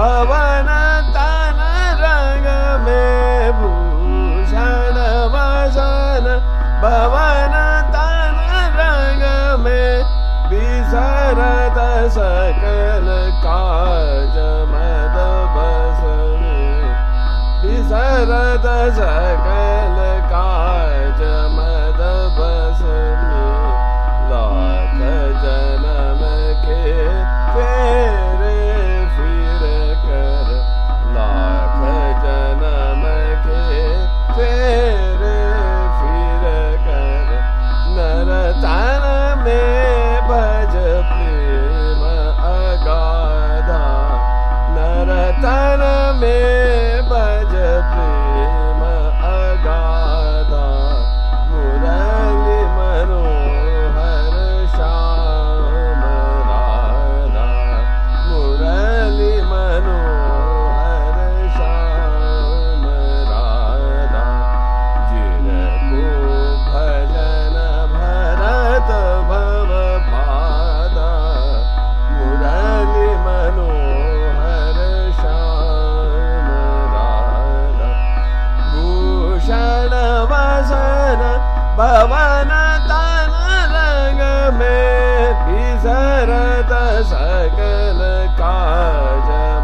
पवन तन रंग में भूषण वसन पवन तन रंग में बिसरत सकल काज मद बस में बिसरत सकल काज मद बस में लाख जन्म के फेरे फिर कर लाख जन्म के फेरे फिर कर नर तन में भज प्रेम अगाधा नर तन में भज प्रेम अगाधा मुरली मनोहर श्याम राधा मुरली मनोहर श्याम राधा जिनको भजन भरत भव पादा मुरली मनोहर श्याम राधा भूषण वसन पवन तन रंग में बिसरत सकल काज